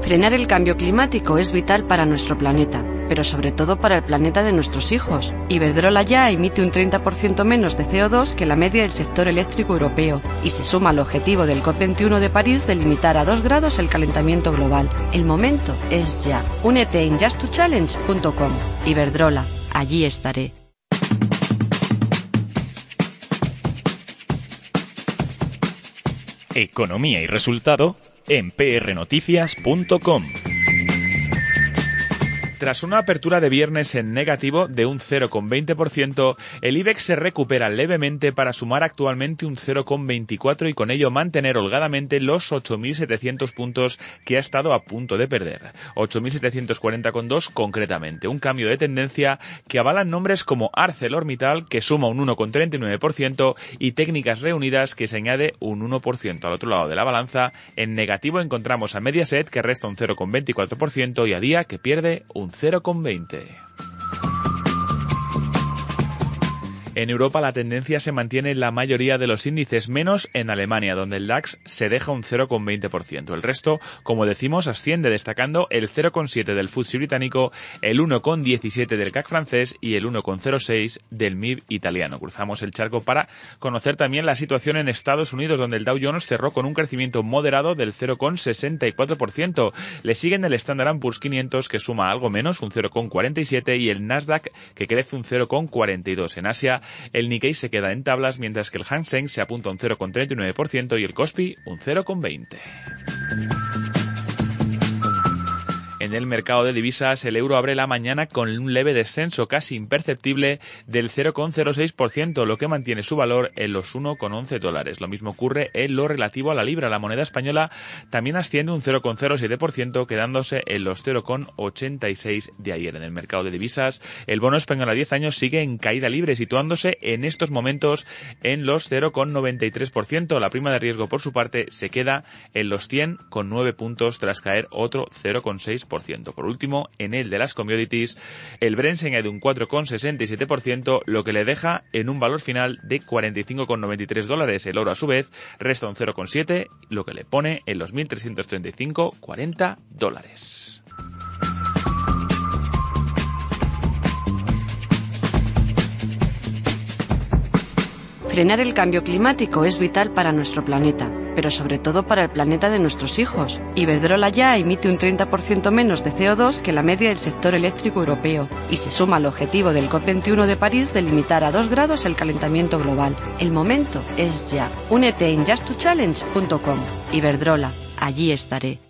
Frenar el cambio climático es vital para nuestro planeta, pero sobre todo para el planeta de nuestros hijos. Iberdrola ya emite un 30% menos de CO2 que la media del sector eléctrico europeo y se suma al objetivo del COP21 de París de limitar a 2 grados el calentamiento global. El momento es ya. Únete en justtochallenge.com. Iberdrola, allí estaré. Economía y resultado en prnoticias.com. Tras una apertura de viernes en negativo de un 0,20%, el IBEX se recupera levemente para sumar actualmente un 0,24% y con ello mantener holgadamente los 8.700 puntos que ha estado a punto de perder. 8.740,2 concretamente. Un cambio de tendencia que avalan nombres como ArcelorMittal, que suma un 1,39%, y Técnicas Reunidas, que se añade un 1%. Al otro lado de la balanza, en negativo encontramos a Mediaset, que resta un 0,24%, y a Día, que pierde un 0,20%. En Europa la tendencia se mantiene en la mayoría de los índices, menos en Alemania, donde el DAX se deja un 0,20%. El resto, como decimos, asciende, destacando el 0,7% del FTSE británico, el 1,17% del CAC francés y el 1,06% del MIB italiano. Cruzamos el charco para conocer también la situación en Estados Unidos, donde el Dow Jones cerró con un crecimiento moderado del 0,64%. Le siguen el Standard & Poor's 500, que suma algo menos, un 0,47%, y el Nasdaq, que crece un 0,42%. En Asia, el Nikkei se queda en tablas, mientras que el Hang Seng se apunta a un 0,39% y el Kospi un 0,20%. En el mercado de divisas, el euro abre la mañana con un leve descenso casi imperceptible del 0,06%, lo que mantiene su valor en los $1,11. Lo mismo ocurre en lo relativo a la libra. La moneda española también asciende un 0,07%, quedándose en los 0,86 de ayer. En el mercado de divisas, el bono español a 10 años sigue en caída libre, situándose en estos momentos en los 0,93%. La prima de riesgo, por su parte, se queda en los 100,9 puntos tras caer otro 0,6%. Por último, en el de las commodities, el Brent se añade un 4,67%, lo que le deja en un valor final de $45,93. El oro, a su vez, resta un 0,7%, lo que le pone en los $1.335,40. Frenar el cambio climático es vital para nuestro planeta, pero sobre todo para el planeta de nuestros hijos. Iberdrola ya emite un 30% menos de CO2 que la media del sector eléctrico europeo y se suma al objetivo del COP21 de París de limitar a 2 grados el calentamiento global. El momento es ya. Únete en justtochallenge.com. Iberdrola, allí estaré.